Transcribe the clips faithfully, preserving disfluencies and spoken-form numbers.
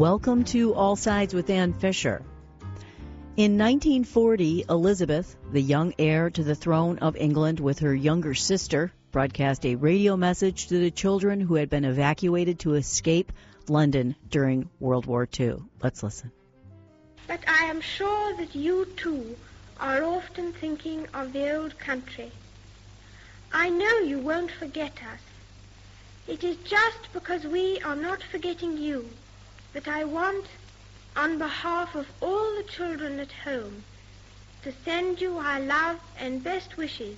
Welcome to All Sides with Ann Fisher. In nineteen forty, Elizabeth, the young heir to the throne of England with her younger sister, broadcast a radio message to the children who had been evacuated to escape London during World War Two. Let's listen. But I am sure that you, too, are often thinking of the old country. I know you won't forget us. It is just because we are not forgetting you that I want, on behalf of all the children at home, to send you our love and best wishes,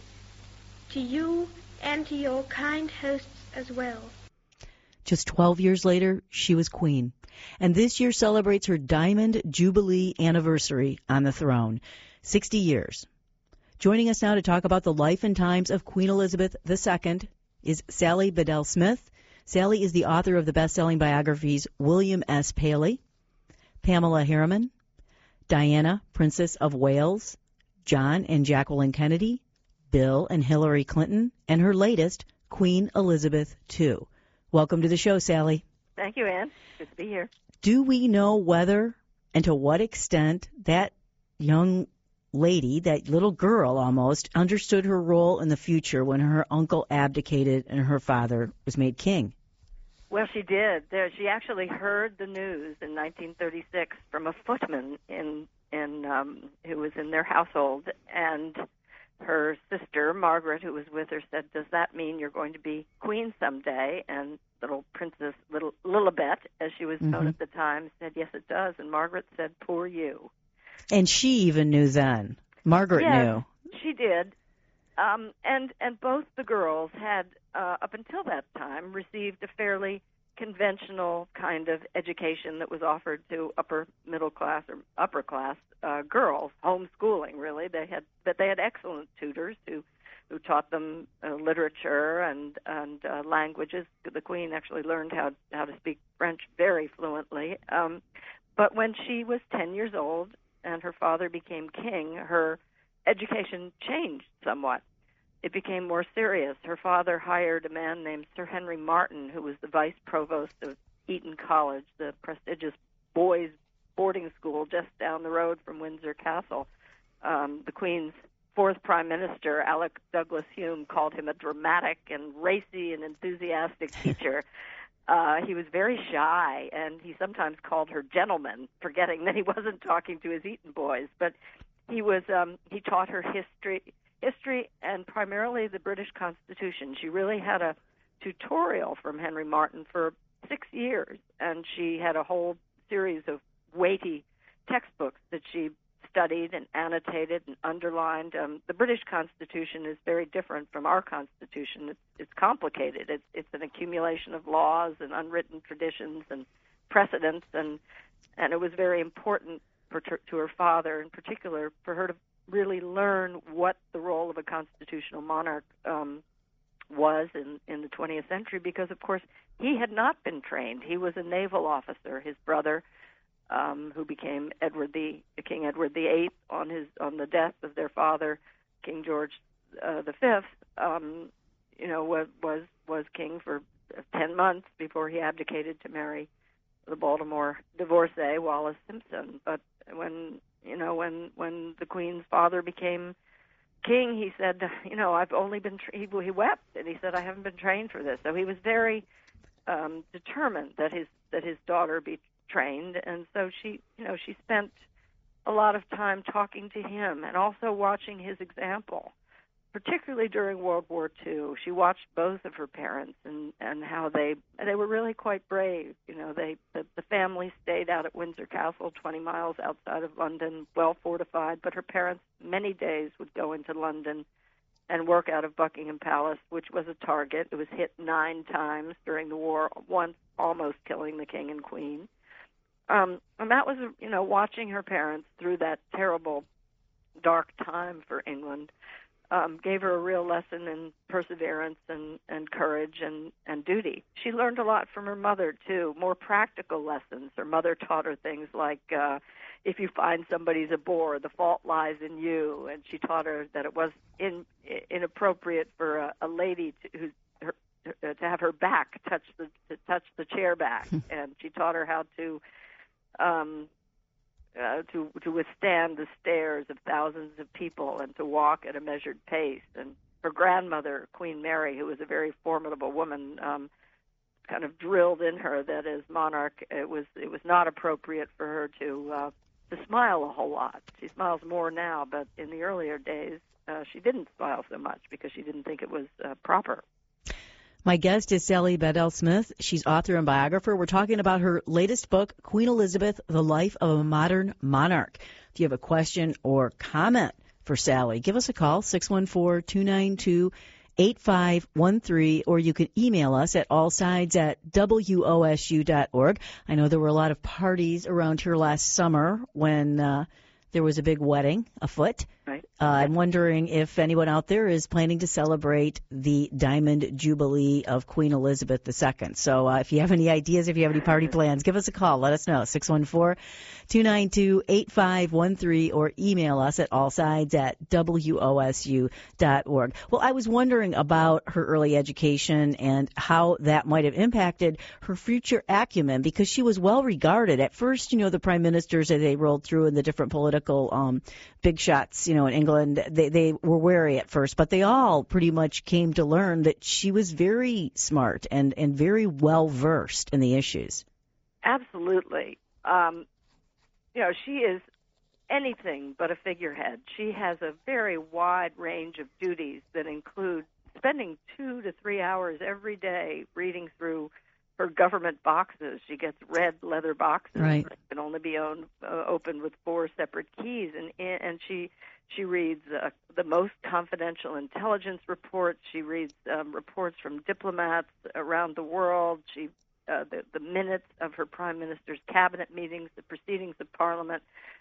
to you and to your kind hosts as well. Just twelve years later, she was queen, and this year celebrates her Diamond Jubilee anniversary on the throne, sixty years. Joining us now to talk about the life and times of Queen Elizabeth the Second is Sally Bedell-Smith. Sally is the author of the best-selling biographies William S. Paley, Pamela Harriman, Diana, Princess of Wales, John and Jacqueline Kennedy, Bill and Hillary Clinton, and her latest, Queen Elizabeth the Second. Welcome to the show, Sally. Thank you, Ann. Good to be here. Do we know whether and to what extent that young lady, that little girl almost, understood her role in the future when her uncle abdicated and her father was made king? Well, she did. There, she actually heard the news in nineteen thirty-six from a footman in in um, who was in their household, and her sister Margaret, who was with her, said, "Does that mean you're going to be queen someday?" And little Princess Little Lilibet, as she was known mm-hmm. at the time, said, "Yes, it does." And Margaret said, "Poor you." And she even knew then. Margaret yes, knew. She did. Um, and and both the girls had, uh, up until that time, received a fairly conventional kind of education that was offered to upper middle class or upper class uh, girls, homeschooling really. They had, but they had excellent tutors who, who taught them uh, literature and and uh, languages. The Queen actually learned how how to speak French very fluently. Um, but when she was ten years old and her father became king, her education changed somewhat. It became more serious. Her father hired a man named Sir Henry Martin, who was the vice provost of Eton College, the prestigious boys' boarding school just down the road from Windsor Castle. Um, the Queen's fourth prime minister, Alec Douglas Hume, called him a dramatic and racy and enthusiastic teacher. Uh, he was very shy, and he sometimes called her gentleman, forgetting that he wasn't talking to his Eton boys. But he was um, he taught her history, history, and primarily the British Constitution. She really had a tutorial from Henry Martin for six years, and she had a whole series of weighty textbooks that she studied and annotated and underlined. Um, the British Constitution is very different from our Constitution. It's, it's complicated. It's, it's an accumulation of laws and unwritten traditions and precedents, and and it was very important for, to her father, in particular, for her to really learn what the role of a constitutional monarch um, was in, in the twentieth century, because, of course, he had not been trained. He was a naval officer. His brother, Um, who became Edward the King Edward the Eighth on his on the death of their father, King George uh, the Fifth. Um, you know, was was was king for ten months before he abdicated to marry the Baltimore divorcee Wallis Simpson. But when you know when when the Queen's father became king, he said, you know, I've only been tra- he, he wept and he said, I haven't been trained for this. So he was very um, determined that his that his daughter be trained, and so she, you know, she spent a lot of time talking to him and also watching his example, particularly during World War Two. She watched both of her parents and, and how they they were really quite brave. You know, they the, the family stayed out at Windsor Castle, twenty miles outside of London, well fortified, but her parents many days would go into London and work out of Buckingham Palace, which was a target. It was hit nine times during the war, once almost killing the king and queen. Um, and that was, you know, watching her parents through that terrible, dark time for England um, gave her a real lesson in perseverance and, and courage and, and duty. She learned a lot from her mother, too, more practical lessons. Her mother taught her things like, uh, if you find somebody's a bore, the fault lies in you. And she taught her that it was in, inappropriate for a, a lady to, who, her, to have her back touch the to touch the chair back. And she taught her how to um, uh, to to withstand the stares of thousands of people and to walk at a measured pace. And her grandmother, Queen Mary, who was a very formidable woman, um, kind of drilled in her that as monarch, it was it was not appropriate for her to uh, to smile a whole lot. She smiles more now, but in the earlier days, uh, she didn't smile so much because she didn't think it was uh, proper. My guest is Sally Bedell Smith. She's author and biographer. We're talking about her latest book, Queen Elizabeth, The Life of a Modern Monarch. If you have a question or comment for Sally, give us a call, six one four, two nine two, eight five one three, or you can email us at allsides at W O S U dot org. I know there were a lot of parties around here last summer when uh, there was a big wedding afoot. Right. Uh, I'm wondering if anyone out there is planning to celebrate the Diamond Jubilee of Queen Elizabeth the Second. So uh, if you have any ideas, if you have any party plans, give us a call. Let us know, six one four, two nine two, eight five one three, or email us at allsides at W O S U dot org. Well, I was wondering about her early education and how that might have impacted her future acumen, because she was well regarded. At first, you know, the prime ministers as they rolled through and the different political um, big shots, you know, in England, they, they were wary at first, but they all pretty much came to learn that she was very smart and, and very well versed in the issues. Absolutely. Um, you know, she is anything but a figurehead. She has a very wide range of duties that include spending two to three hours every day reading through her government boxes. She gets red leather boxes right. that can only be owned, uh, opened with four separate keys, and and she she reads uh, the most confidential intelligence reports. She reads um, reports from diplomats around the world. She uh, the the minutes of her prime minister's cabinet meetings, the proceedings of Parliament,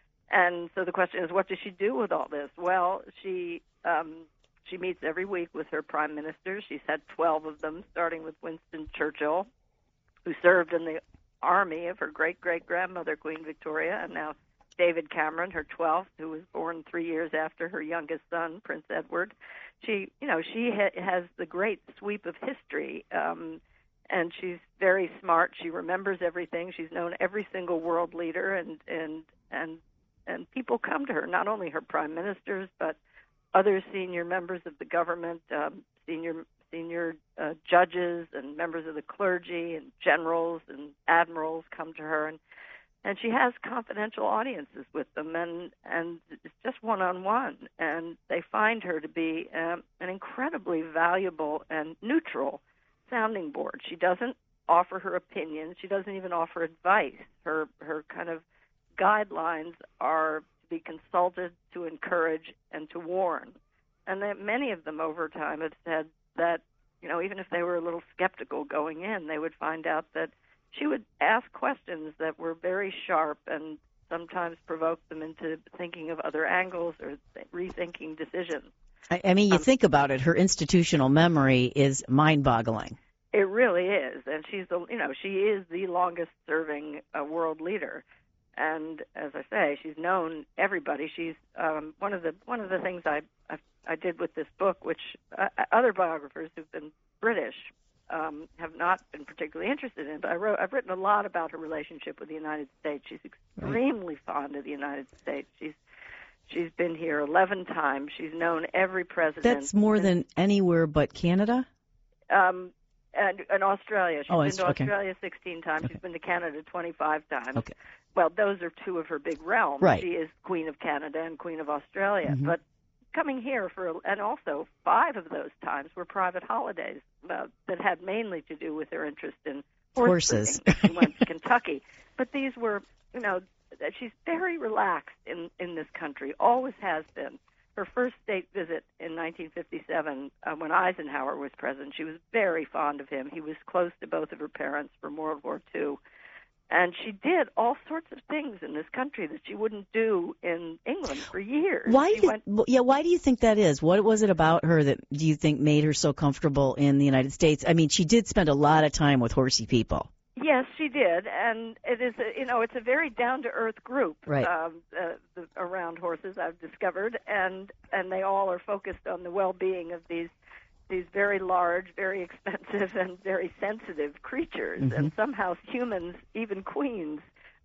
and so the question is, what does she do with all this? Well, she um, she meets every week with her prime ministers. She's had twelve of them, starting with Winston Churchill, who served in the army of her great-great-grandmother, Queen Victoria, and now David Cameron, her twelfth, who was born three years after her youngest son, Prince Edward. She, you know, she ha- has the great sweep of history, um, and she's very smart. She remembers everything. She's known every single world leader, and and and and people come to her, not only her prime ministers, but other senior members of the government, um, senior senior uh, judges and members of the clergy and generals and admirals come to her, and and she has confidential audiences with them, and and it's just one-on-one, and they find her to be um, an incredibly valuable and neutral sounding board. She doesn't offer her opinions. She doesn't even offer advice. Her her kind of guidelines are to be consulted, to encourage, and to warn. And that many of them over time have said that, you know, even if they were a little skeptical going in, they would find out that she would ask questions that were very sharp and sometimes provoke them into thinking of other angles or rethinking decisions. I, I mean, you um, think about it, her institutional memory is mind-boggling. It really is, and she's the, you know, she is the longest-serving uh, world leader. And as I say, she's known everybody. She's um, one of the one of the things I, I I did with this book, which uh, other biographers who've been British um, have not been particularly interested in. But I wrote I've written a lot about her relationship with the United States. She's extremely right. fond of the United States. She's she's been here eleven times. She's known every president. That's more and, than anywhere but Canada. Um, and, and Australia. She's oh, been to okay. Australia sixteen times. Okay. She's been to Canada twenty-five times. Okay. Well, those are two of her big realms. Right. She is Queen of Canada and Queen of Australia. Mm-hmm. But coming here for, and also five of those times were private holidays uh, that had mainly to do with her interest in horse horses. She went to Kentucky. But these were, you know, she's very relaxed in, in this country, always has been. Her first state visit in nineteen fifty-seven, uh, when Eisenhower was president, she was very fond of him. He was close to both of her parents from World War Two. And she did all sorts of things in this country that she wouldn't do in England for years. Why? She Do, went, yeah. Why do you think that is? What was it about her that do you think made her so comfortable in the United States? I mean, she did spend a lot of time with horsey people. Yes, she did, and it is, a, you know, it's a very down-to-earth group right. um, uh, the, around horses. I've discovered, and and they all are focused on the well-being of these. These very large, very expensive, and very sensitive creatures, mm-hmm. and somehow humans, even queens,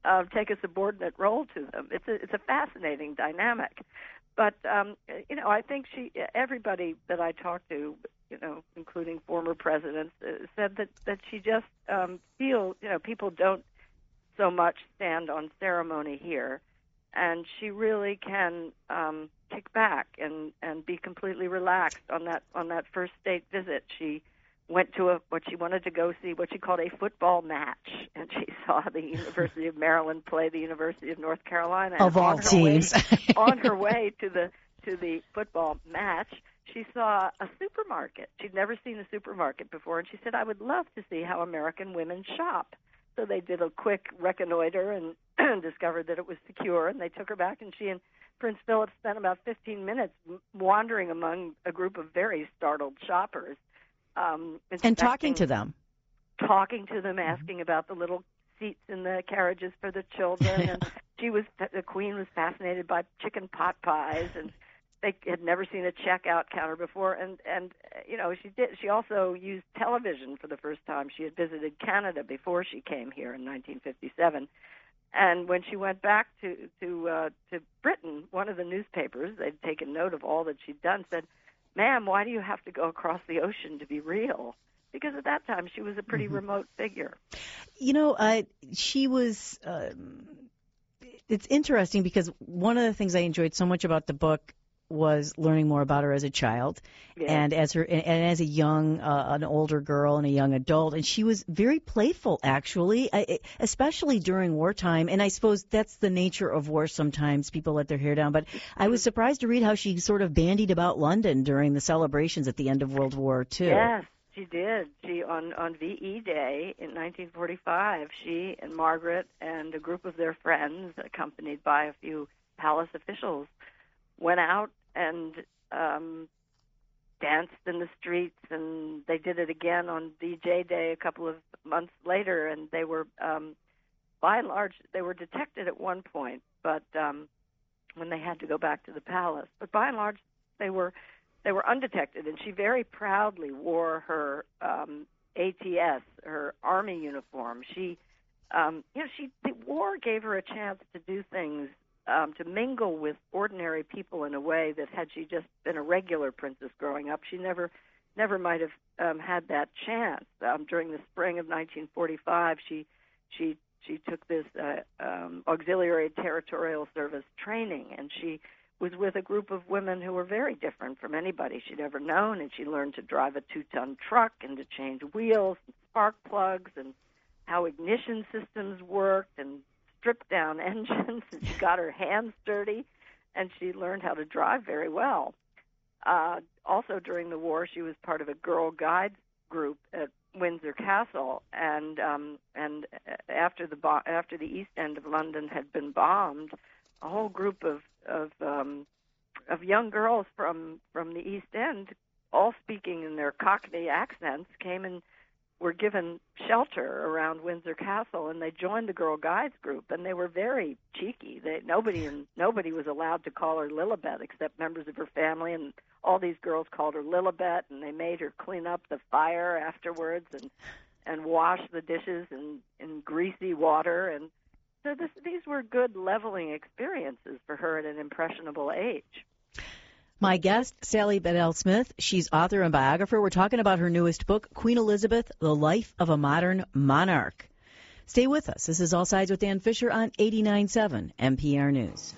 uh, take a subordinate role to them. It's a, it's a fascinating dynamic. But, um, you know, I think she, everybody that I talked to, you know, including former presidents, uh, said that, that she just um, feels, you know, people don't so much stand on ceremony here. And she really can um, kick back and, and be completely relaxed on that on that first state visit. She went to a what she wanted to go see, what she called a football match, and she saw the University of Maryland play the University of North Carolina. Of all teams, way, on her way to the to the football match, she saw a supermarket. She'd never seen a supermarket before, and she said, "I would love to see how American women shop." So they did a quick reconnoiter and discovered that it was secure, and they took her back, and she and Prince Philip spent about fifteen minutes wandering among a group of very startled shoppers. Um, and talking to them. Talking to them, asking mm-hmm. about the little seats in the carriages for the children. And she was, the Queen was fascinated by chicken pot pies, and they had never seen a checkout counter before. And, and you know, she did. She also used television for the first time. She had visited Canada before she came here in nineteen fifty-seven. And when she went back to to uh, to Britain, one of the newspapers, they'd taken note of all that she'd done, said, "Ma'am, why do you have to go across the ocean to be real?" Because at that time she was a pretty mm-hmm. remote figure. You know, uh, she was. Uh, it's interesting because one of the things I enjoyed so much about the book was learning more about her as a child, yeah. and as her and as a young, uh, an older girl and a young adult, and she was very playful, actually, I, especially during wartime. And I suppose that's the nature of war. Sometimes people let their hair down, but I was surprised to read how she sort of bandied about London during the celebrations at the end of World War Two. Yes, she did. She on on V E Day in nineteen forty-five, she and Margaret and a group of their friends, accompanied by a few palace officials, went out and um, danced in the streets, and they did it again on D J Day a couple of months later, and they were, um, by and large, they were detected at one point, but um, when they had to go back to the palace. But by and large, they were they were undetected, and she very proudly wore her um, A T S, her army uniform. She, um, you know, she the war gave her a chance to do things. Um, to mingle with ordinary people in a way that had she just been a regular princess growing up, she never never might have um, had that chance. Um, during the spring of nineteen forty-five, she she she took this uh, um, auxiliary territorial service training, and she was with a group of women who were very different from anybody she'd ever known, and she learned to drive a two-ton truck and to change wheels and spark plugs and how ignition systems worked and stripped down engines, and she got her hands dirty, and she learned how to drive very well. Uh, also during the war, she was part of a Girl Guides group at Windsor Castle, and um, and after the bo- after the East End of London had been bombed, a whole group of of um, of young girls from from the East End, all speaking in their Cockney accents, came and were given shelter around Windsor Castle, and they joined the Girl Guides group, and they were very cheeky. They, nobody nobody was allowed to call her Lilibet except members of her family, and all these girls called her Lilibet, and they made her clean up the fire afterwards and and wash the dishes in, in greasy water. And so this, these were good leveling experiences for her at an impressionable age. My guest, Sally Bedell-Smith, she's author and biographer. We're talking about her newest book, Queen Elizabeth, The Life of a Modern Monarch. Stay with us. This is All Sides with Dan Fisher on eighty-nine point seven N P R News.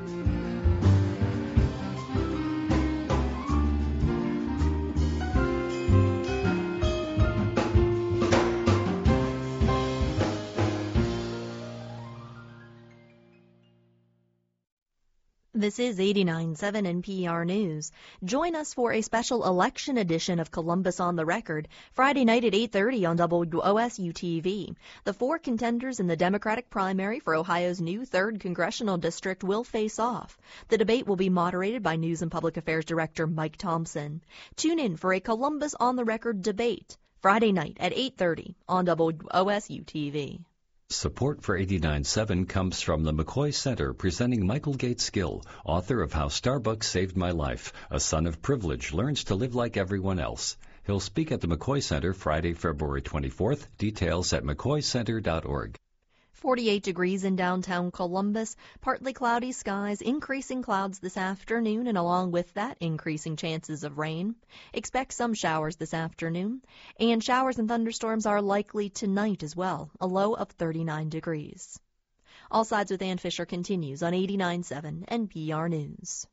This is eighty-nine point seven N P R News. Join us for a special election edition of Columbus on the Record, Friday night at eight thirty on W O S U T V. The four contenders in the Democratic primary for Ohio's new third Congressional District will face off. The debate will be moderated by News and Public Affairs Director Mike Thompson. Tune in for a Columbus on the Record debate, Friday night at eight thirty on W O S U T V. Support for eighty-nine point seven comes from the McCoy Center, presenting Michael Gates Gill, author of How Starbucks Saved My Life. A son of privilege learns to live like everyone else. He'll speak at the McCoy Center Friday, February twenty-fourth. Details at mccoy center dot org. forty-eight degrees in downtown Columbus. Partly cloudy skies, increasing clouds this afternoon, and along with that, increasing chances of rain. Expect some showers this afternoon, and showers and thunderstorms are likely tonight as well, a low of thirty-nine degrees. All Sides with Ann Fisher continues on eighty-nine point seven N P R News.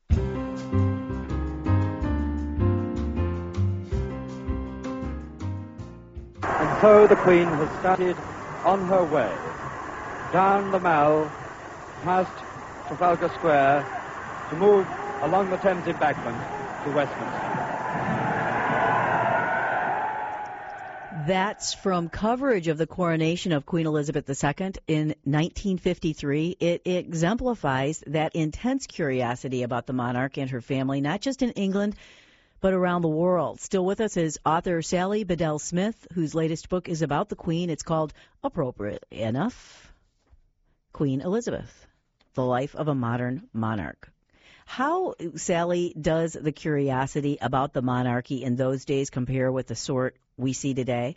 And so the Queen has started on her way down the Mall, past Trafalgar Square, to move along the Thames embankment to Westminster. That's from coverage of the coronation of Queen Elizabeth the Second in nineteen fifty-three. It exemplifies that intense curiosity about the monarch and her family, not just in England, but around the world. Still with us is author Sally Bedell Smith, whose latest book is about the Queen. It's called, appropriate enough, Queen Elizabeth, The Life of a Modern Monarch. How, Sally, does the curiosity about the monarchy in those days compare with the sort we see today?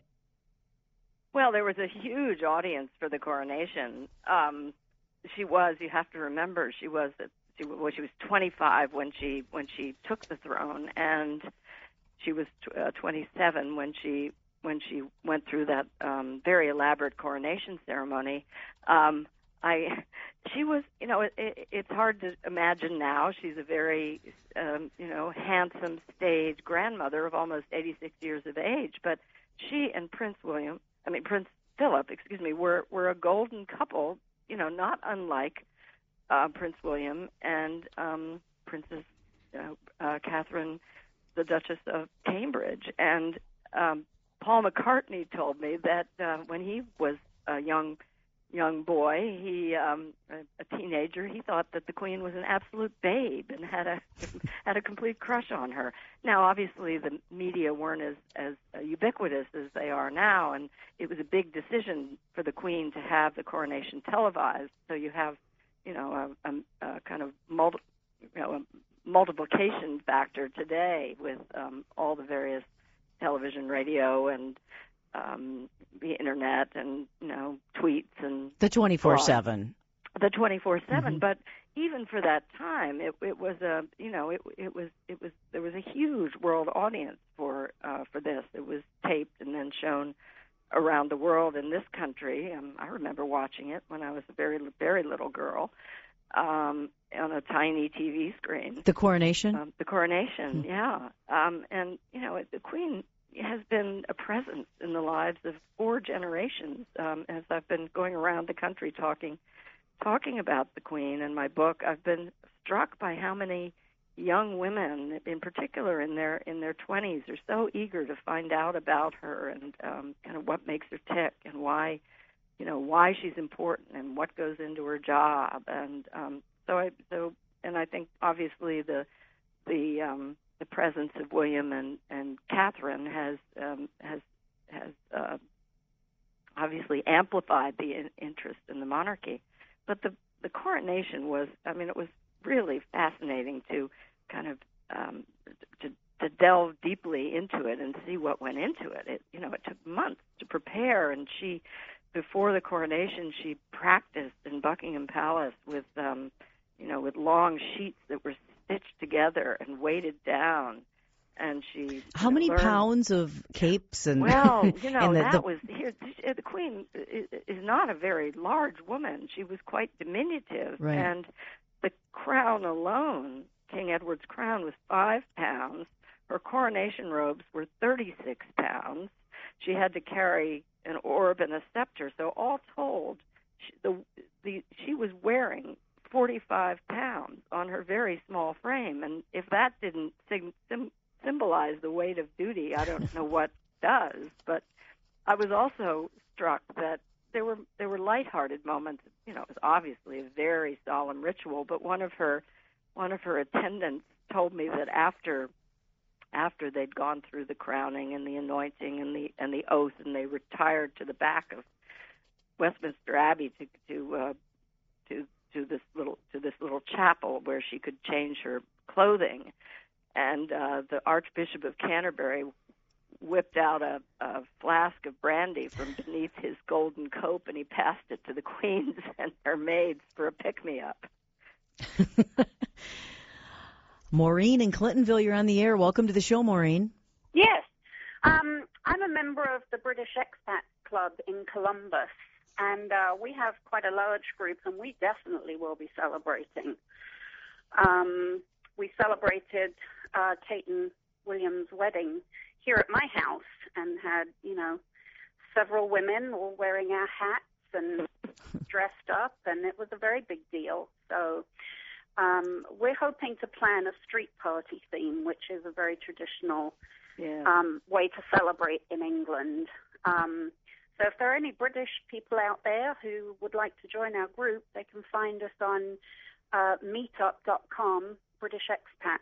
Well, there was a huge audience for the coronation. Um, she was, you have to remember, she was she, well, she was twenty-five when she when she took the throne, and she was uh, twenty-seven when she when she went through that um, very elaborate coronation ceremony. Um, I, she was, you know, it, it, it's hard to imagine now. She's a very, um, you know, handsome, staid grandmother of almost eighty-six years of age. But she and Prince William, I mean Prince Philip, excuse me, were were a golden couple. You know, not unlike uh, Prince William and um, Princess uh, uh, Catherine, the Duchess of Cambridge. And um, Paul McCartney told me that uh, when he was a young young boy, he um, a, a teenager, he thought that the Queen was an absolute babe and had a had a complete crush on her. Now, obviously, the media weren't as as uh, ubiquitous as they are now, and it was a big decision for the Queen to have the coronation televised. So you have, you know, a, a, a kind of multi, you know, a multiplication factor today with um, all the various television, radio, and Um, the internet and, you know, tweets and the twenty-four seven. The twenty-four seven. Mm-hmm. But even for that time, it, it was a, you know, it, it was, it was, there was a huge world audience for uh, for this. It was taped and then shown around the world. In this country, um, I remember watching it when I was a very, very little girl um, on a tiny T V screen. The coronation. Um, the coronation, Mm-hmm. yeah. Um, and you know, the Queen has been a presence in the lives of four generations. Um, as I've been going around the country talking, talking about the Queen in my book, I've been struck by how many young women, in particular in their in their twenties, are so eager to find out about her and um, kind of what makes her tick and why, you know, why she's important and what goes into her job. And um, so I so and I think obviously the the um, the presence of William and, and Catherine has um, has has uh, obviously amplified the in- interest in the monarchy. But the the coronation was, I mean, it was really fascinating to kind of um, to to delve deeply into it and see what went into it. It you know it took months to prepare, and she before the coronation she practiced in Buckingham Palace with um, you know with long sheets that were stitched together and weighted down, and she how know, many learned, pounds of capes and well you know and the, that the, was here the Queen is not a very large woman. She was quite diminutive, right. And the crown alone, King Edward's crown, was five pounds. Her coronation robes were thirty-six pounds. She had to carry an orb and a scepter, so all told she, the, the she was wearing forty-five pounds on her very small frame, and if that didn't sim- sim- symbolize the weight of duty, I don't know what does. But I was also struck that there were there were lighthearted moments. You know, it was obviously a very solemn ritual, but one of her one of her attendants told me that after after they'd gone through the crowning and the anointing and the and the oath, and they retired to the back of Westminster Abbey to to uh, to to this little to this little chapel where she could change her clothing, and uh, the Archbishop of Canterbury whipped out a, a flask of brandy from beneath his golden cope, and he passed it to the queens and their maids for a pick-me-up. Maureen in Clintonville, you're on the air. Welcome to the show, Maureen. Yes. Um, I'm a member of the British Expat Club in Columbus, and uh, we have quite a large group, and we definitely will be celebrating. Um, we celebrated uh, Kate and William's wedding here at my house and had, you know, several women all wearing our hats and dressed up, and it was a very big deal. So um, we're hoping to plan a street party theme, which is a very traditional yeah. um, way to celebrate in England. Um, so if there are any British people out there who would like to join our group, they can find us on uh, meetup dot com, British Expats.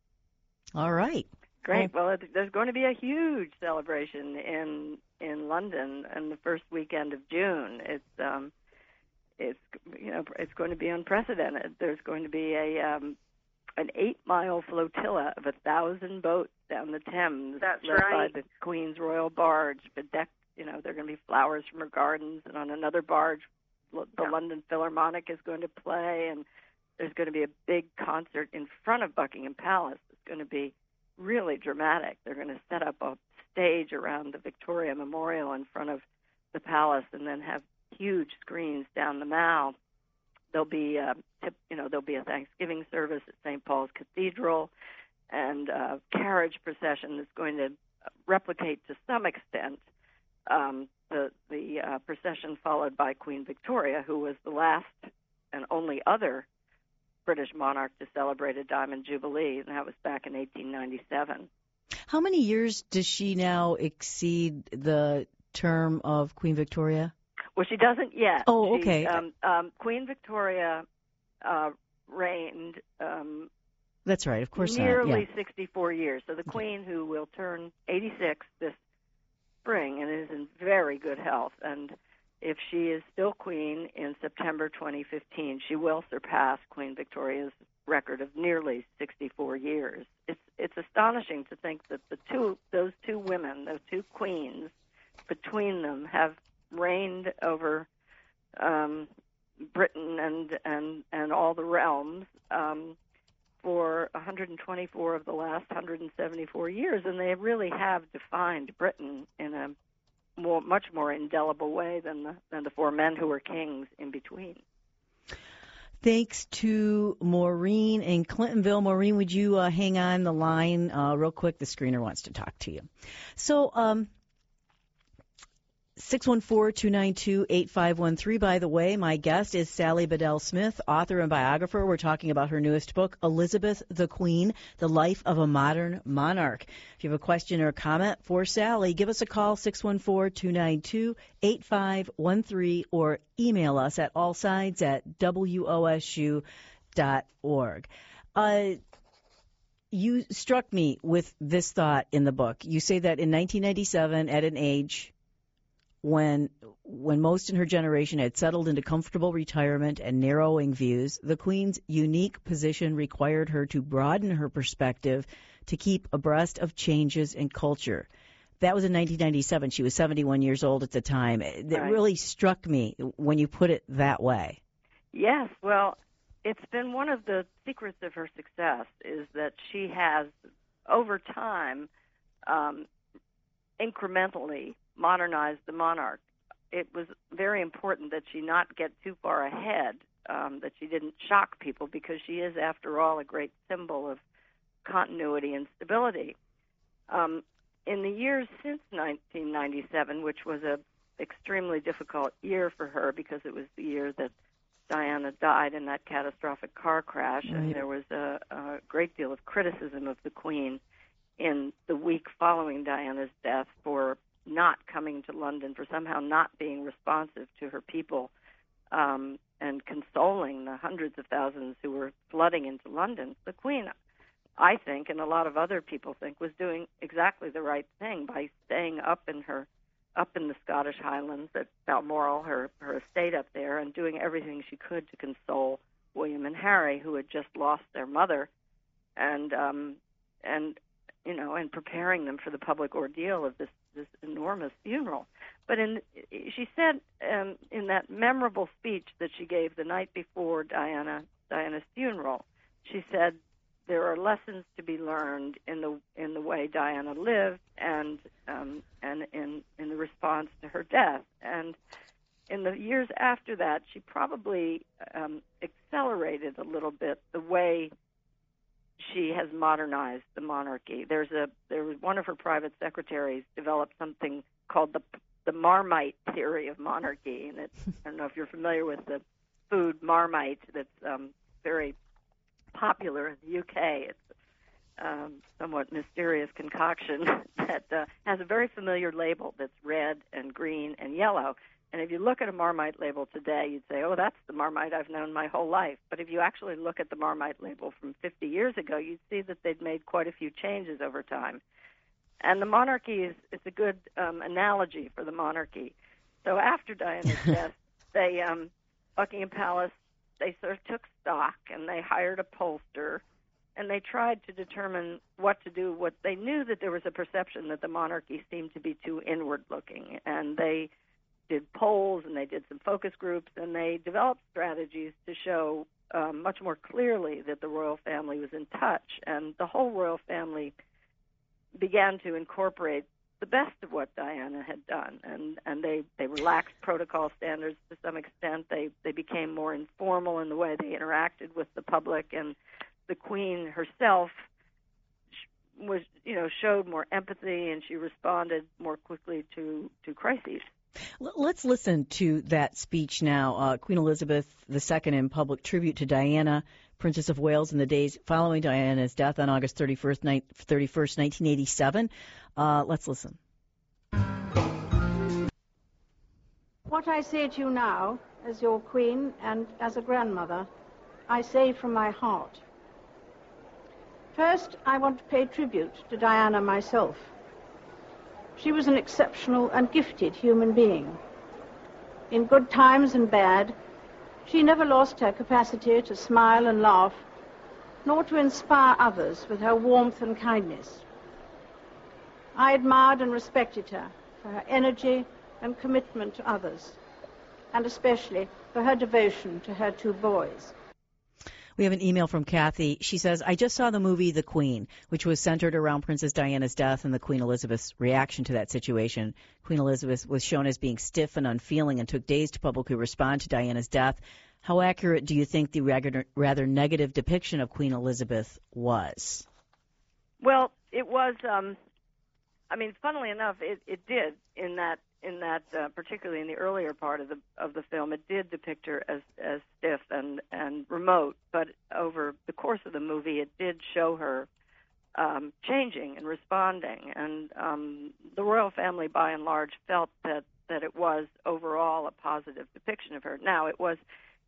All right. Great. Well, there's going to be a huge celebration in in London in the first weekend of June. It's um, it's you know it's going to be unprecedented. There's going to be a um, an eight mile flotilla of a thousand boats down the Thames. That's led right. by the Queen's Royal Barge, bedecked. You know, there are going to be flowers from her gardens, and on another barge, the yeah. London Philharmonic is going to play, and there's going to be a big concert in front of Buckingham Palace. It's going to be really dramatic. They're going to set up a stage around the Victoria Memorial in front of the palace, and then have huge screens down the Mall. There'll be, uh, you know, there'll be a Thanksgiving service at Saint Paul's Cathedral, and a carriage procession that's going to replicate to some extent um, the the uh, procession followed by Queen Victoria, who was the last and only other British monarch to celebrate a Diamond Jubilee, and that was back in eighteen ninety-seven. How many years does she now exceed the term of Queen Victoria? Well, she doesn't yet. Oh, okay. She, um, um, Queen Victoria uh, reigned um, That's right, of course nearly not. Yeah. sixty-four years. So the Queen, who will turn eighty-six this spring and is in very good health, and if she is still queen in September twenty fifteen, she will surpass Queen Victoria's record of nearly sixty-four years. It's it's astonishing to think that the two those two women, those two queens, between them have reigned over um, Britain and, and and all the realms um, for one hundred twenty-four of the last one hundred seventy-four years, and they really have defined Britain in a more, much more indelible way than the, than the four men who were kings in between. Thanks to Maureen in Clintonville. Maureen, would you uh, hang on the line uh, real quick? The screener wants to talk to you. So, um, six one four, two nine two, eight five one three. By the way, my guest is Sally Bedell Smith, author and biographer. We're talking about her newest book, Elizabeth the Queen, The Life of a Modern Monarch. If you have a question or a comment for Sally, give us a call, six one four, two nine two, eight five one three, or email us at allsides at W O S U dot org. Uh, you struck me with this thought in the book. You say that in nineteen ninety-seven, at an age When when most in her generation had settled into comfortable retirement and narrowing views, the Queen's unique position required her to broaden her perspective to keep abreast of changes in culture. That was in nineteen ninety-seven. She was seventy-one years old at the time. It right. really struck me when you put it that way. Yes, well, it's been one of the secrets of her success is that she has, over time, um, incrementally modernized the monarch. It was very important that she not get too far ahead, um, that she didn't shock people, because she is, after all, a great symbol of continuity and stability. Um, in the years since nineteen ninety-seven, which was a extremely difficult year for her because it was the year that Diana died in that catastrophic car crash, right. and there was a, a great deal of criticism of the Queen in the week following Diana's death for not coming to London, for somehow not being responsive to her people um, and consoling the hundreds of thousands who were flooding into London. The Queen, I think, and a lot of other people think, was doing exactly the right thing by staying up in her, up in the Scottish Highlands at Balmoral, her, her estate up there, and doing everything she could to console William and Harry, who had just lost their mother, and um, and you know, and preparing them for the public ordeal of this, this enormous funeral. But in, she said um, in that memorable speech that she gave the night before Diana Diana's funeral, she said, there are lessons to be learned in the in the way Diana lived and um, and in in the response to her death. And in the years after that, she probably um, accelerated a little bit the way she has modernized the monarchy. There's a there was one of her private secretaries developed something called the the Marmite theory of monarchy, and it's, I don't know if you're familiar with the food Marmite that's um, very popular in the U K. It's um, somewhat mysterious concoction that uh, has a very familiar label that's red and green and yellow. And if you look at a Marmite label today, you'd say, oh, that's the Marmite I've known my whole life. But if you actually look at the Marmite label from fifty years ago, you'd see that they'd made quite a few changes over time. And the monarchy is, is a good um, analogy for the monarchy. So after Diana's death, they um, Buckingham Palace, they sort of took stock, and they hired a pollster, and they tried to determine what to do. What they knew that there was a perception that the monarchy seemed to be too inward-looking, and they did polls, and they did some focus groups, and they developed strategies to show um, much more clearly that the royal family was in touch, and the whole royal family began to incorporate the best of what Diana had done, and, and they, they relaxed protocol standards to some extent. They they became more informal in the way they interacted with the public, and the Queen herself was, you know, showed more empathy, and she responded more quickly to, to crises. Let's listen to that speech now. Uh, Queen Elizabeth the Second in public tribute to Diana, Princess of Wales, in the days following Diana's death on August thirty-first, nineteen eighty-seven. Uh, let's listen. What I say to you now, as your Queen and as a grandmother, I say from my heart. First, I want to pay tribute to Diana myself. She was an exceptional and gifted human being. In good times and bad, she never lost her capacity to smile and laugh, nor to inspire others with her warmth and kindness. I admired and respected her for her energy and commitment to others, and especially for her devotion to her two boys. We have an email from Kathy. She says, I just saw the movie The Queen, which was centered around Princess Diana's death and the Queen Elizabeth's reaction to that situation. Queen Elizabeth was shown as being stiff and unfeeling and took days to publicly respond to Diana's death. How accurate do you think the rather, rather negative depiction of Queen Elizabeth was? Well, it was, um, I mean, funnily enough, it, it did in that in that, uh, particularly in the earlier part of the of the film, it did depict her as, as stiff and, and remote. But over the course of the movie, it did show her um, changing and responding. And um, the royal family, by and large, felt that, that it was overall a positive depiction of her. Now, it was,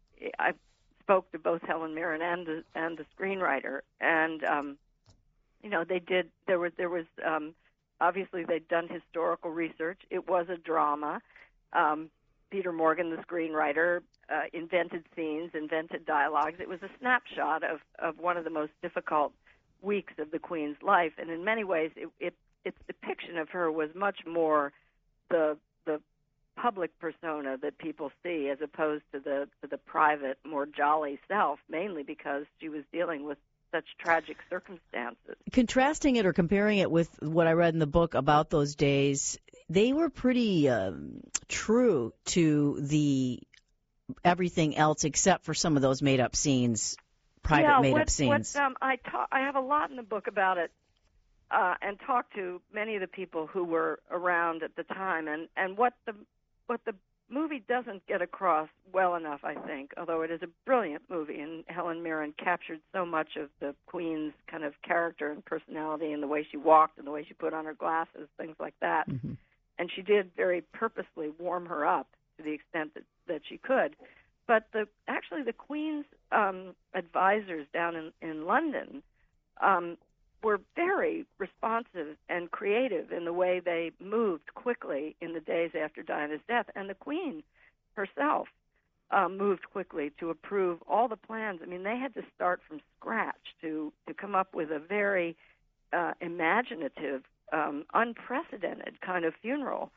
I spoke to both Helen Mirren and the, and the screenwriter, and um, you know, they did. There was there was. Um, Obviously, they'd done historical research. It was a drama. Um, Peter Morgan, the screenwriter, uh, invented scenes, invented dialogues. It was a snapshot of, of one of the most difficult weeks of the Queen's life, and in many ways, it, it, its depiction of her was much more the the public persona that people see, as opposed to the to the private, more jolly self. Mainly because she was dealing with such tragic circumstances. Contrasting it or comparing it with what I read in the book about those days, they were pretty um, true to the everything else except for some of those made-up scenes, private yeah, made-up what, scenes. What, um, I, ta- I have a lot in the book about it uh, and talked to many of the people who were around at the time, and, and what the what the movie doesn't get across well enough, I think, although it is a brilliant movie, and Helen Mirren captured so much of the Queen's kind of character and personality and the way she walked and the way she put on her glasses, things like that. Mm-hmm. And she did very purposely warm her up to the extent that, that she could. But the actually the Queen's um, advisors down in, in London um, were very responsive and creative in the way they moved quickly in the days after Diana's death. And the Queen herself uh, moved quickly to approve all the plans. I mean, they had to start from scratch to, to come up with a very uh, imaginative, um, unprecedented kind of funeral,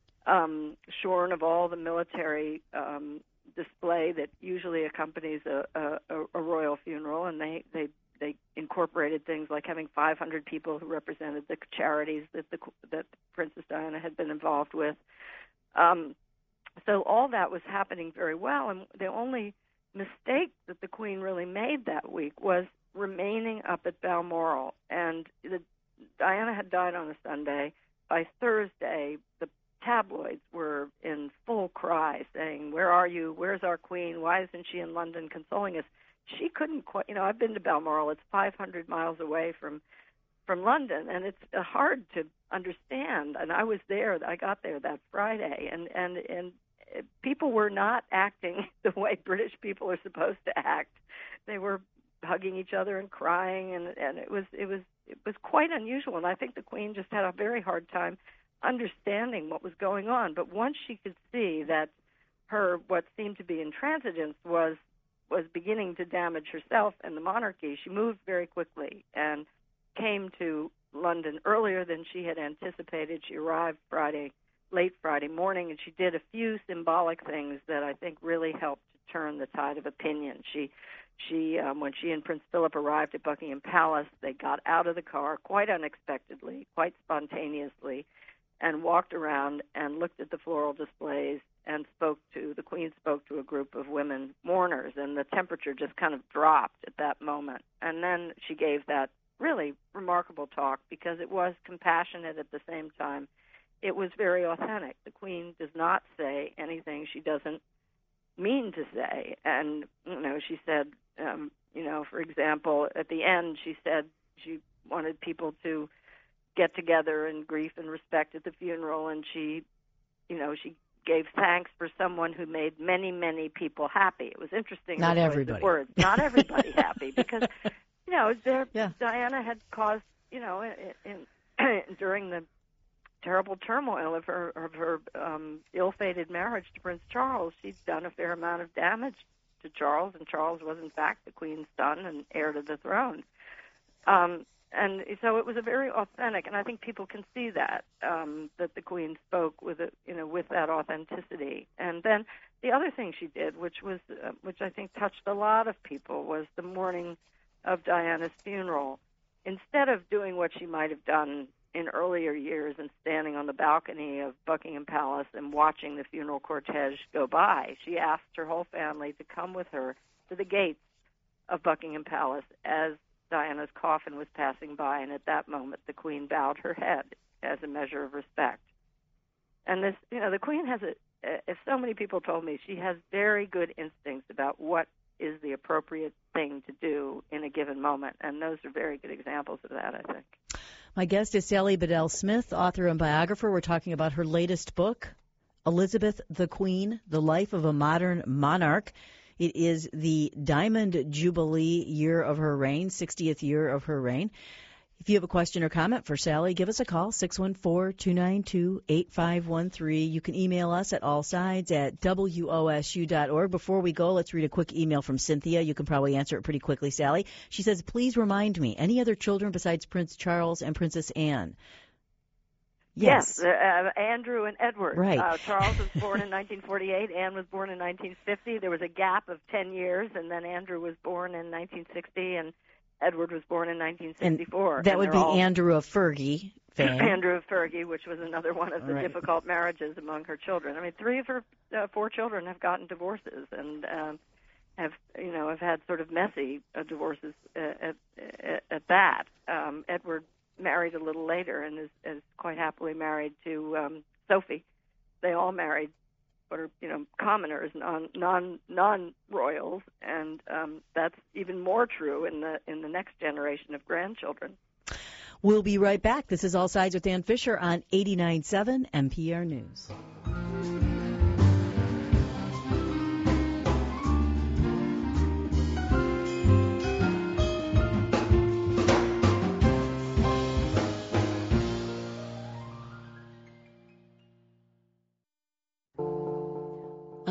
um, shorn of all the military um, display that usually accompanies a, a, a royal funeral, and they, they they incorporated things like having five hundred people who represented the charities that the that Princess Diana had been involved with. Um, so all that was happening very well, and the only mistake that the Queen really made that week was remaining up at Balmoral. And the, Diana had died on a Sunday. By Thursday, the tabloids were in full cry, saying, "Where are you? Where's our Queen? Why isn't she in London consoling us?" She couldn't quite, you know, I've been to Balmoral. It's five hundred miles away from from London, and it's uh, hard to understand. And I was there. I got there that Friday, and and and people were not acting the way British people are supposed to act. They were hugging each other and crying, and and it was it was it was quite unusual. And I think the Queen just had a very hard time understanding what was going on. But once she could see that her what seemed to be intransigence was was beginning to damage herself and the monarchy, she moved very quickly and came to London earlier than she had anticipated. She arrived Friday, late Friday morning, and she did a few symbolic things that I think really helped to turn the tide of opinion. She, she, um, when she and Prince Philip arrived at Buckingham Palace, they got out of the car quite unexpectedly, quite spontaneously, and walked around and looked at the floral displays and spoke to, the Queen spoke to a group of women mourners, and the temperature just kind of dropped at that moment. And then she gave that really remarkable talk because it was compassionate at the same time. It was very authentic. The Queen does not say anything she doesn't mean to say. And, you know, she said, um, you know, for example, at the end she said she wanted people to get together in grief and respect at the funeral, and she, you know, she gave thanks for someone who made many, many people happy. It was interesting. Not everybody. Words. Not everybody happy because, you know, there, yeah. Diana had caused, you know, in, in, during the terrible turmoil of her of her um, ill-fated marriage to Prince Charles, she'd done a fair amount of damage to Charles, and Charles was, in fact, the Queen's son and heir to the throne. Um, And so it was a very authentic, and I think people can see that, um, that the Queen spoke with a, you know, with that authenticity. And then the other thing she did, which was, uh, which I think touched a lot of people, was the morning of Diana's funeral. Instead of doing what she might have done in earlier years and standing on the balcony of Buckingham Palace and watching the funeral cortege go by, she asked her whole family to come with her to the gates of Buckingham Palace as Diana's coffin was passing by, and at that moment the Queen bowed her head as a measure of respect. And this, you know, the Queen has a, as so many people told me, she has very good instincts about what is the appropriate thing to do in a given moment, and those are very good examples of that, I think. My guest is Sally Bedell Smith, author and biographer. We're talking about her latest book, Elizabeth the Queen, The Life of a Modern Monarch. It is the Diamond Jubilee year of her reign, sixtieth year of her reign. If you have a question or comment for Sally, give us a call, six one four, two nine two, eight five one three. You can email us at allsides at W O S U dot org. Before we go, let's read a quick email from Cynthia. You can probably answer it pretty quickly, Sally. She says, please remind me, any other children besides Prince Charles and Princess Anne? Yes, yes uh, Andrew and Edward. Right. Uh, Charles was born in nineteen forty-eight. Anne was born in nineteen fifty. There was a gap of ten years, and then Andrew was born in nineteen sixty, and Edward was born in nineteen sixty-four. And that and would be all... Andrew of Fergie fame. Andrew of Fergie, which was another one of the right. difficult marriages among her children. I mean, three of her uh, four children have gotten divorces, and um, have you know have had sort of messy uh, divorces uh, at, at, at that. Um, Edward married a little later and is, is quite happily married to um, Sophie. They all married what are, you know, commoners, non non non royals, and um, that's even more true in the in the next generation of grandchildren. We'll be right back. This is All Sides with Dan Fisher on eighty-nine point seven N P R News.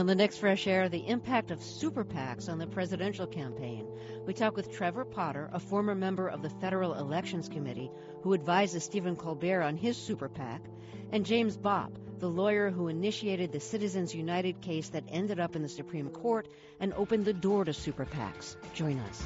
On the next Fresh Air, the impact of super PACs on the presidential campaign. We talk with Trevor Potter, a former member of the Federal Elections Committee who advises Stephen Colbert on his super PAC, and James Bopp, the lawyer who initiated the Citizens United case that ended up in the Supreme Court and opened the door to super PACs. Join us.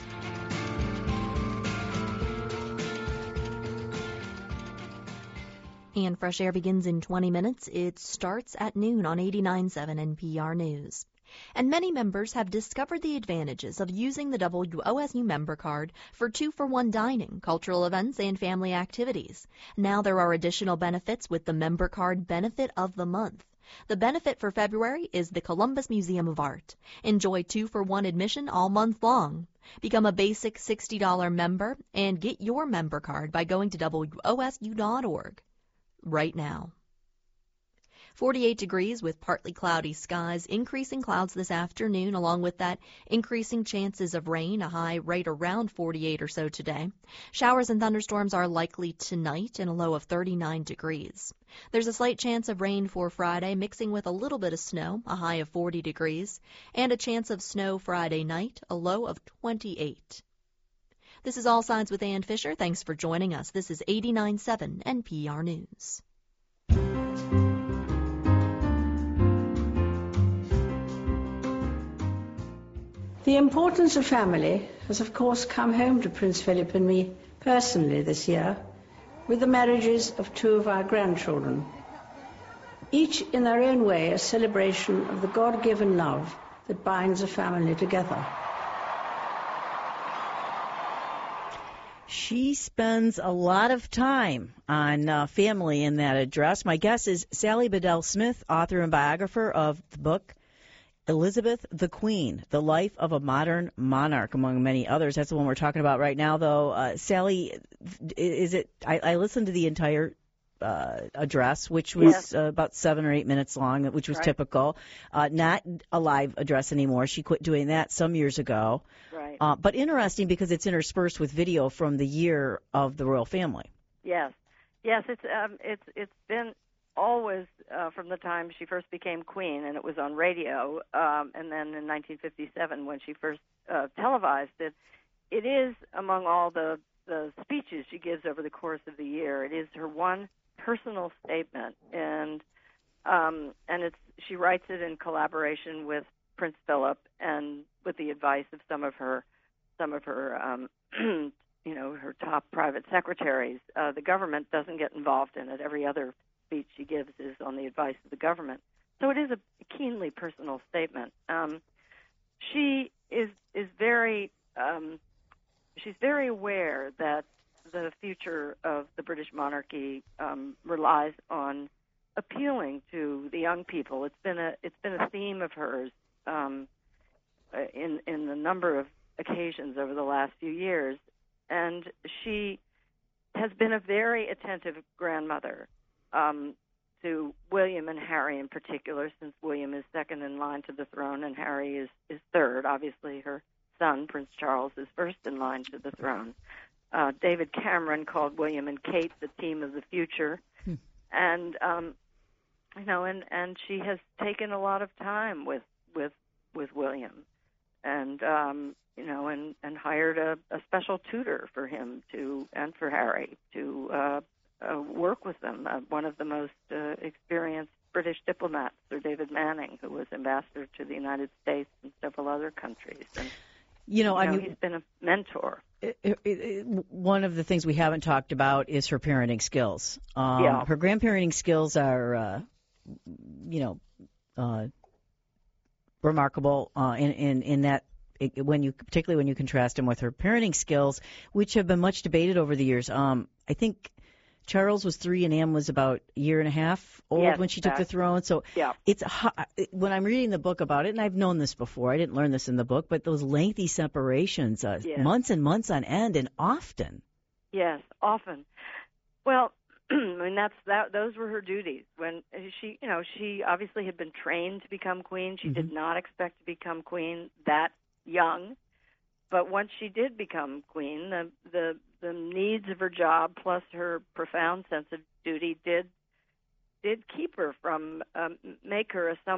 And Fresh Air begins in twenty minutes. It starts at noon on eighty-nine point seven N P R News. And many members have discovered the advantages of using the W O S U member card for two-for-one dining, cultural events, and family activities. Now there are additional benefits with the member card benefit of the month. The benefit for February is the Columbus Museum of Art. Enjoy two-for-one admission all month long. Become a basic sixty dollars member and get your member card by going to W O S U dot org. Right now. forty-eight degrees with partly cloudy skies, increasing clouds this afternoon, along with that increasing chances of rain, a high right around forty-eight or so today. Showers and thunderstorms are likely tonight and a low of thirty-nine degrees. There's a slight chance of rain for Friday, mixing with a little bit of snow, a high of forty degrees, and a chance of snow Friday night, a low of twenty-eight. This is All Sides with Ann Fisher. Thanks for joining us. This is eighty-nine point seven N P R News. The importance of family has, of course, come home to Prince Philip and me personally this year with the marriages of two of our grandchildren, each in their own way a celebration of the God-given love that binds a family together. She spends a lot of time on uh, family in that address. My guest is Sally Bedell Smith, author and biographer of the book Elizabeth the Queen, The Life of a Modern Monarch, among many others. That's the one we're talking about right now, though. Uh, Sally, is it? I, I listened to the entire uh, address, which was yes. uh, about seven or eight minutes long, which was right. typical. Uh, not a live address anymore. She quit doing that some years ago. Right. Uh, but interesting because it's interspersed with video from the year of the royal family. Yes, yes, it's um, it's it's been always uh, from the time she first became queen, and it was on radio, um, and then in nineteen fifty-seven when she first uh, televised it. It is among all the the speeches she gives over the course of the year. It is her one personal statement, and um, and it's she writes it in collaboration with Prince Philip and with the advice of some of her some of her um, you know her top private secretaries. Uh, the government doesn't get involved in it. Every other speech she gives is on the advice of the government. So it is a keenly personal statement. Um, she is is very um, she's very aware that the future of the British monarchy um, relies on appealing to the young people. It's been a it's been a theme of hers um, in in a number of occasions over the last few years, and she has been a very attentive grandmother um, to William and Harry in particular, since William is second in line to the throne and Harry is, is third. Obviously, her son, Prince Charles, is first in line to the throne. Uh, David Cameron called William and Kate the team of the future. Hmm. And, um, you know, and, and she has taken a lot of time with, with, with William and, um, you know, and, and hired a, a special tutor for him to, and for Harry to, uh, Uh, work with them. Uh, one of the most uh, experienced British diplomats, Sir David Manning, who was ambassador to the United States and several other countries. And, you know, you I know, mean, he's been a mentor. It, it, it, one of the things we haven't talked about is her parenting skills. Um, yeah. Her grandparenting skills are, uh, you know, uh, remarkable uh, in, in, in that it, when you, particularly when you contrast them with her parenting skills, which have been much debated over the years. Um, I think Charles was three and Anne was about a year and a half old yes, when she took exactly. the throne. So yeah. it's when I'm reading the book about it, and I've known this before. I didn't learn this in the book, but those lengthy separations, uh, yes. months and months on end, and often. Yes, often. Well, I mean that's that. Those were her duties when she, you know, she obviously had been trained to become queen. She mm-hmm. did not expect to become queen that young. But once she did become queen, the, the the needs of her job plus her profound sense of duty did did keep her from um, make her a somewhat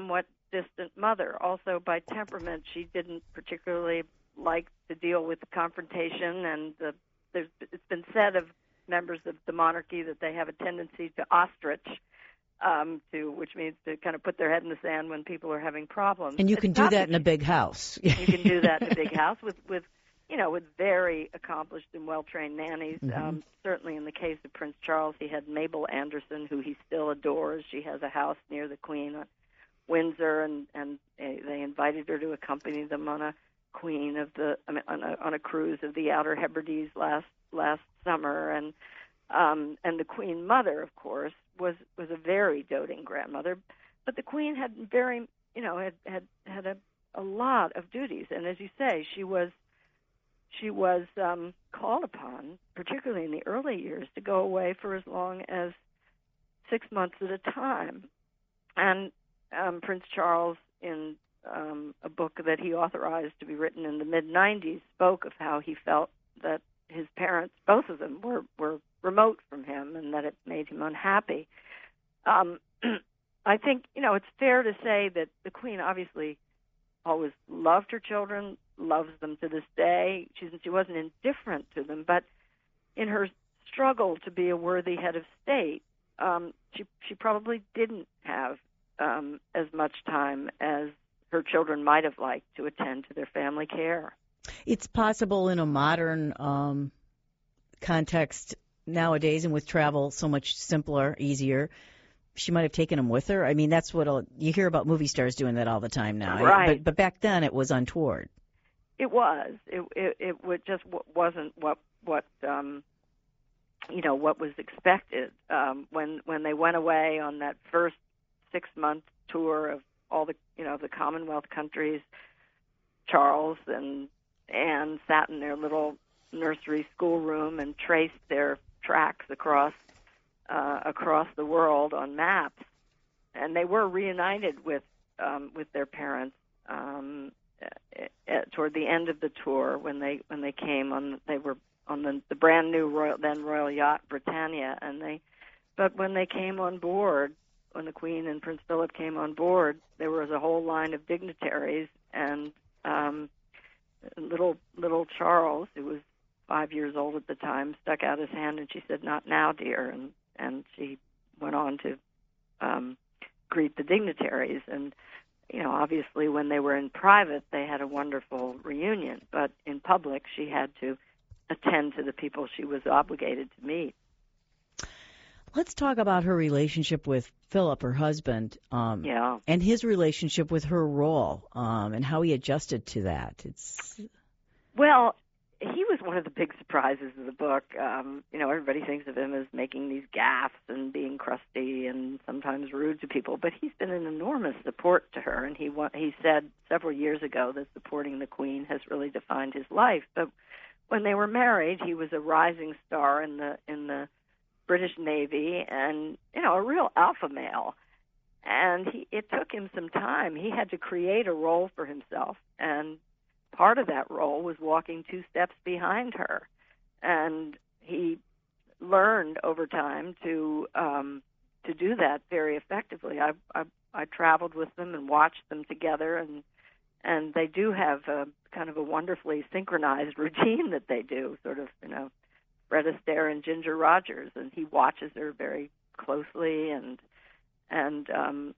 distant mother. Also, by temperament, she didn't particularly like to deal with the confrontation, and the, there's, it's been said of members of the monarchy that they have a tendency to ostrich, um, to which means to kind of put their head in the sand when people are having problems. And you it's can do that in a big house. You can do that in a big house with, with you know, with very accomplished and well-trained nannies. Mm-hmm. Um, certainly in the case of Prince Charles, he had Mabel Anderson, who he still adores. She has a house near the Queen at Windsor, and, and they invited her to accompany them on a Queen of the I mean, on a on a cruise of the Outer Hebrides last last summer, and um, and the Queen Mother, of course, was was a very doting grandmother, but the Queen had very you know had had had a, a lot of duties, and as you say, she was she was um, called upon, particularly in the early years, to go away for as long as six months at a time, and um, Prince Charles in Um, a book that he authorized to be written in the mid nineties spoke of how he felt that his parents, both of them, were, were remote from him and that it made him unhappy. Um, I think, you know, it's fair to say that the Queen obviously always loved her children, loves them to this day. She, she wasn't indifferent to them, but in her struggle to be a worthy head of state, um, she, she probably didn't have um, as much time as her children might have liked to attend to their family care. It's possible in a modern um, context nowadays, and with travel so much simpler, easier, she might have taken them with her. I mean, that's what you hear about movie stars doing that all the time now. Right. But, but back then, it was untoward. It was. It it, it would just wasn't what what um, you know what was expected um, when when they went away on that first six month tour of all the, you know, the Commonwealth countries. Charles and Anne sat in their little nursery schoolroom and traced their tracks across uh, across the world on maps, and they were reunited with um, with their parents um, at, at, toward the end of the tour when they when they came on. They were on the, the brand new royal, then royal yacht Britannia, and they but when they came on board. When the Queen and Prince Philip came on board, there was a whole line of dignitaries, and um, little little Charles, who was five years old at the time, stuck out his hand, and she said, "Not now, dear," and and she went on to um, greet the dignitaries. And you know, obviously, when they were in private, they had a wonderful reunion, but in public, she had to attend to the people she was obligated to meet. Let's talk about her relationship with Philip, her husband, um, yeah. and his relationship with her role, um, and how he adjusted to that. It's well, he was one of the big surprises of the book. Um, you know, everybody thinks of him as making these gaffes and being crusty and sometimes rude to people, but he's been an enormous support to her. And he wa- he said several years ago that supporting the Queen has really defined his life. But when they were married, he was a rising star in the in the British Navy, and you know, a real alpha male. And he, it took him some time. He had to create a role for himself, and part of that role was walking two steps behind her. And he learned over time to um, to do that very effectively. I, I I traveled with them and watched them together, and and they do have a kind of a wonderfully synchronized routine that they do, sort of, you know, Fred Astaire and Ginger Rogers, and he watches her very closely and and um,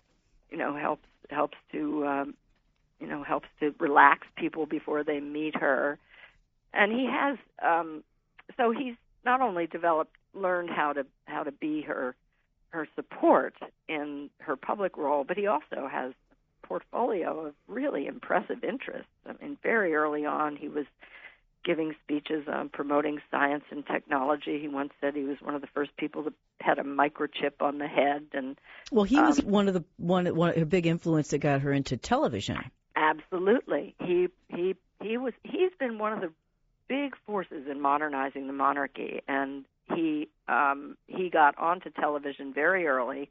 you know helps helps to um, you know helps to relax people before they meet her, and he has um, so he's not only developed learned how to how to be her her support in her public role, but he also has a portfolio of really impressive interests. I mean, very early on, he was giving speeches on promoting science and technology. He once said he was one of the first people to pet a microchip on the head. And well, he um, was one of the one one a big influence that got her into television. Absolutely, he he he was he's been one of the big forces in modernizing the monarchy, and he um, he got onto television very early.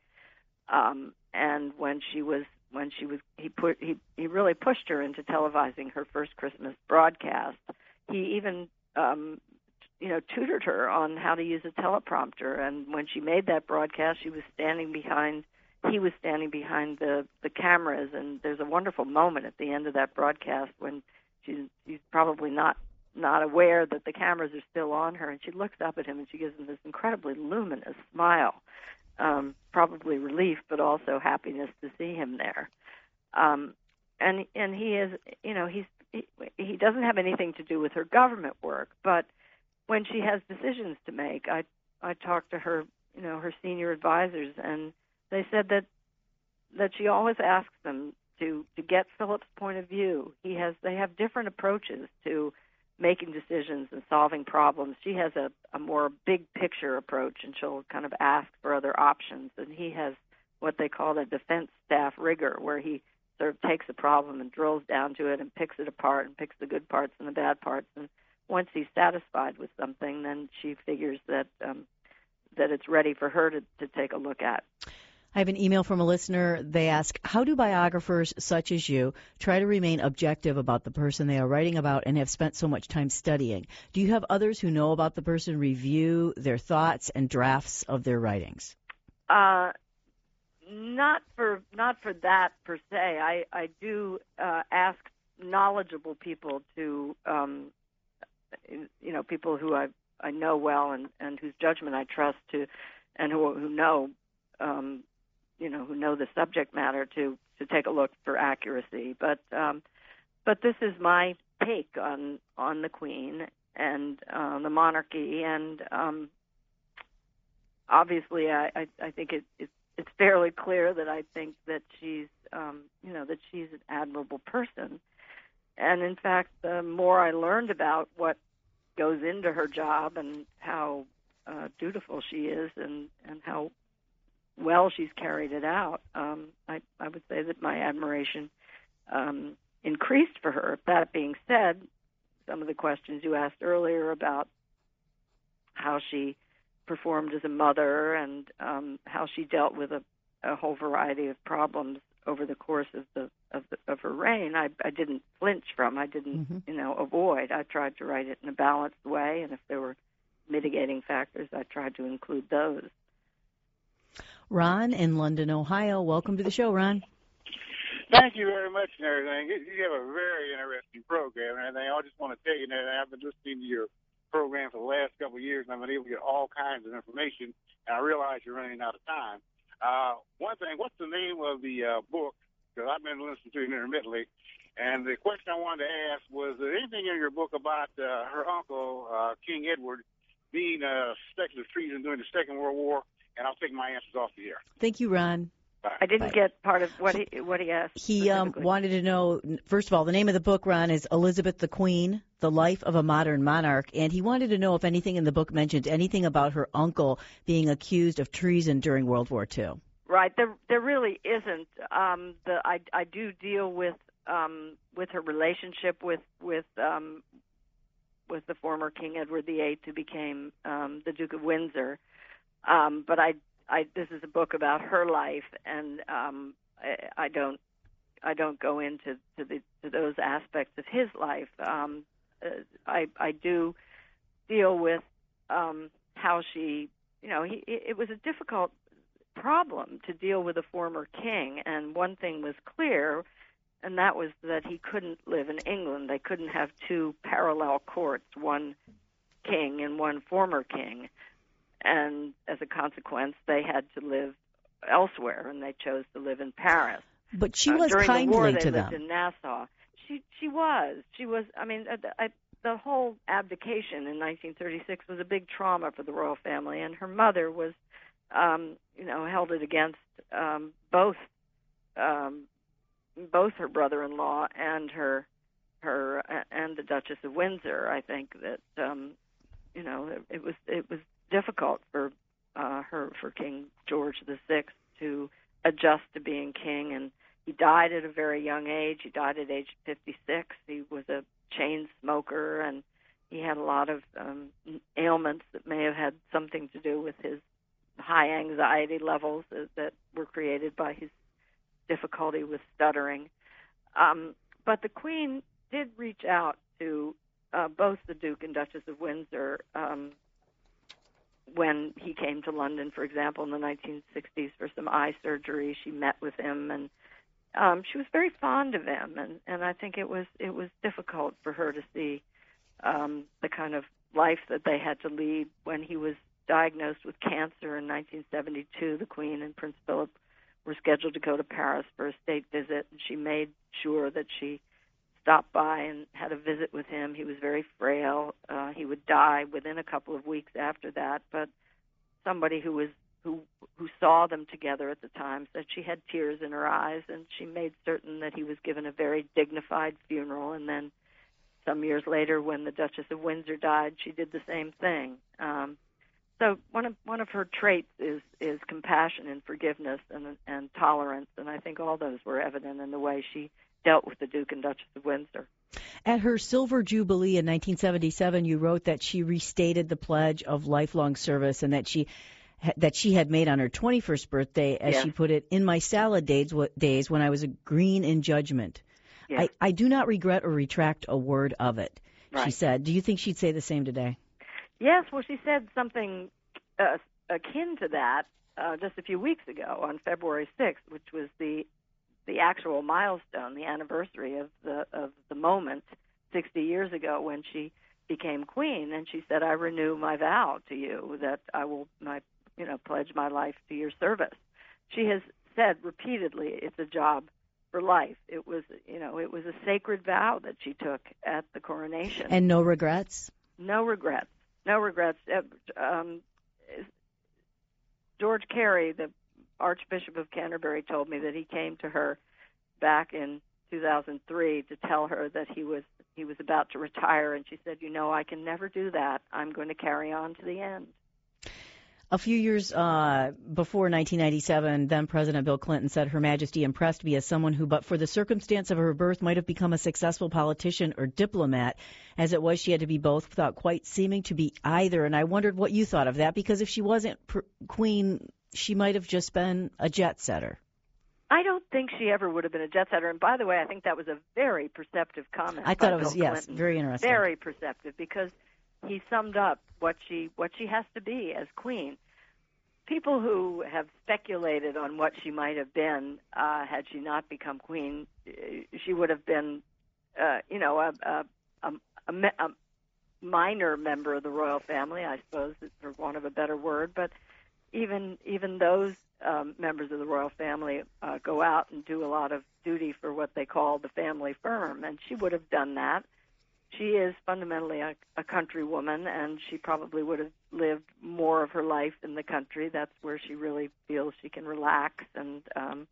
Um, and when she was when she was he put he he really pushed her into televising her first Christmas broadcast. He even, um, you know, tutored her on how to use a teleprompter. And when she made that broadcast, she was standing behind he was standing behind the, the cameras, and there's a wonderful moment at the end of that broadcast when she's, she's probably not not aware that the cameras are still on her, and she looks up at him and she gives him this incredibly luminous smile, um, probably relief, but also happiness to see him there. Um, and and he is, you know, he's he, he doesn't have anything to do with her government work, but when she has decisions to make, I I talked to her, you know, her senior advisors, and they said that that she always asks them to to get Philip's point of view. He has they have different approaches to making decisions and solving problems. She has a, a more big picture approach, and she'll kind of ask for other options. And he has what they call the defense staff rigor, where he sort of takes a problem and drills down to it and picks it apart and picks the good parts and the bad parts. And once he's satisfied with something, then she figures that um, that it's ready for her to, to take a look at. I have an email from a listener. They ask, how do biographers such as you try to remain objective about the person they are writing about and have spent so much time studying? Do you have others who know about the person review their thoughts and drafts of their writings? Uh, not for not for that per se. I, I do uh, ask knowledgeable people to, um, you know, people who I I know well and, and whose judgment I trust to, and who who know. Um, you know, who know the subject matter to, to take a look for accuracy. But um, but this is my take on on the Queen and uh, the monarchy, and um, obviously I, I, I think it, it, it's fairly clear that I think that she's, um, you know, that she's an admirable person. And in fact, the more I learned about what goes into her job and how uh, dutiful she is and, and how well she's carried it out, um, I, I would say that my admiration um, increased for her. That being said, some of the questions you asked earlier about how she performed as a mother and um, how she dealt with a, a whole variety of problems over the course of the of, the, of her reign, I, I didn't flinch from. I didn't, mm-hmm. you know, avoid. I tried to write it in a balanced way, and if there were mitigating factors, I tried to include those. Ron in London, Ohio. Welcome to the show, Ron. Thank you very much and everything. You have a very interesting program and everything. I just want to tell you that I've been listening to your program for the last couple of years, and I've been able to get all kinds of information, and I realize you're running out of time. Uh, one thing, what's the name of the uh, book? Because I've been listening to it intermittently, and the question I wanted to ask was, is there anything in your book about uh, her uncle, uh, King Edward, being uh, suspected of treason during the Second World War? And I'll take my answers off the air. Thank you, Ron. Bye. I didn't Bye. get part of what he what he asked. He um, wanted to know, first of all, the name of the book, Ron, is Elizabeth the Queen, The Life of a Modern Monarch, and he wanted to know if anything in the book mentioned anything about her uncle being accused of treason during World War Two. Right. There there really isn't. Um, the I I do deal with um, with her relationship with with um, with the former King Edward the Eighth, who became um, the Duke of Windsor. Um, but I, I, this is a book about her life, and um, I, I don't, I don't go into to, the, to those aspects of his life. Um, uh, I, I do deal with um, how she, you know, he, it was a difficult problem to deal with a former king, and one thing was clear, and that was that he couldn't live in England. They couldn't have two parallel courts, one king and one former king. And as a consequence, they had to live elsewhere, and they chose to live in Paris. But she uh, was during kindly the war, they to lived them. in Nassau. She she was she was. I mean, uh, I, the whole abdication in nineteen thirty-six was a big trauma for the royal family, and her mother was, um, you know, held it against um, both um, both her brother-in-law and her her uh, and the Duchess of Windsor. I think that um, you know it, it was it was. difficult for uh, her, for King George the Sixth to adjust to being king, and he died at a very young age. He died at age fifty-six. He was a chain smoker, and he had a lot of um, ailments that may have had something to do with his high anxiety levels that, that were created by his difficulty with stuttering. Um, but the Queen did reach out to uh, both the Duke and Duchess of Windsor um, when he came to London, for example, in the nineteen sixties for some eye surgery, she met with him, and um, she was very fond of him. And, and I think it was it was difficult for her to see um, the kind of life that they had to lead. When he was diagnosed with cancer in nineteen seventy-two, the Queen and Prince Philip were scheduled to go to Paris for a state visit, and she made sure that she stopped by and had a visit with him. He was very frail. Uh, he would die within a couple of weeks after that, but somebody who was who who saw them together at the time said she had tears in her eyes, and she made certain that he was given a very dignified funeral. And then some years later, when the Duchess of Windsor died, she did the same thing. Um, so one of one of her traits is is compassion and forgiveness and and tolerance, and I think all those were evident in the way she dealt with the Duke and Duchess of Windsor. At her Silver Jubilee in nineteen seventy-seven, you wrote that she restated the pledge of lifelong service and that she that she had made on her twenty-first birthday, as yes. she put it, in my salad days, days when I was a green in judgment. Yes. I, I do not regret or retract a word of it, right. she said. Do you think she'd say the same today? Yes, well, she said something uh, akin to that uh, just a few weeks ago on February sixth, which was the the actual milestone, the anniversary of the of the moment sixty years ago when she became queen. And she said, I renew my vow to you that I will my you know pledge my life to your service. She has said repeatedly it's a job for life. It was you know it was a sacred vow that she took at the coronation. And no regrets? No regrets. No regrets. Um, George Carey, the Archbishop of Canterbury, told me that he came to her back in two thousand three to tell her that he was he was about to retire, and she said, you know, I can never do that. I'm going to carry on to the end. A few years uh, before nineteen ninety-seven, then President Bill Clinton said Her Majesty impressed me as someone who, but for the circumstance of her birth, might have become a successful politician or diplomat. As it was, she had to be both without quite seeming to be either. And I wondered what you thought of that, because if she wasn't pr- queen, she might have just been a jet setter. I don't think she ever would have been a jet setter. And by the way, I think that was a very perceptive comment. I thought it by was, Bill yes, Clinton. very interesting. Very perceptive, because he summed up what she what she has to be as queen. People who have speculated on what she might have been uh, had she not become queen, she would have been, uh, you know, a, a, a, a, a minor member of the royal family, I suppose, for want of a better word. But even even those um, members of the royal family uh, go out and do a lot of duty for what they call the family firm, and she would have done that. She is fundamentally a, a country woman, and she probably would have lived more of her life in the country. That's where she really feels she can relax and um,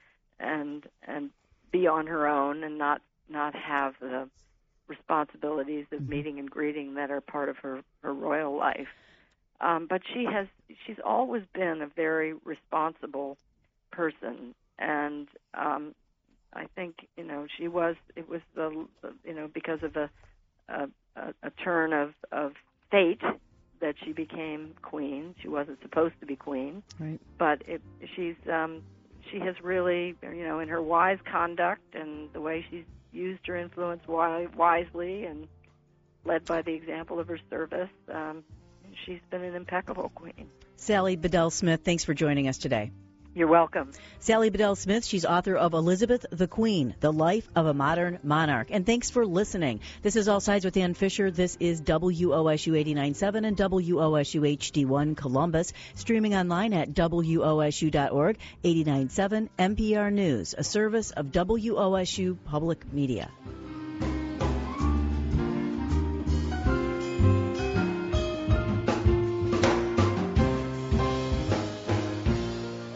and and be on her own, and not not have the responsibilities of meeting and greeting that are part of her, her royal life. Um, but she has she's always been a very responsible person, and um, I think you know she was it was the you know because of a a, a turn of, of fate that she became queen. She wasn't supposed to be queen, right? But it, she's um, she has really you know in her wise conduct and the way she's used her influence wi- wisely and led by the example of her service. Um, she's been an impeccable queen. Sally Bedell Smith, thanks for joining us today. You're welcome. Sally Bedell Smith, she's author of Elizabeth the Queen, The Life of a Modern Monarch. And thanks for listening. This is All Sides with Ann Fisher. This is W O S U eighty-nine point seven and W O S U H D one Columbus, streaming online at W O S U dot org, eighty-nine point seven N P R News, a service of W O S U Public Media.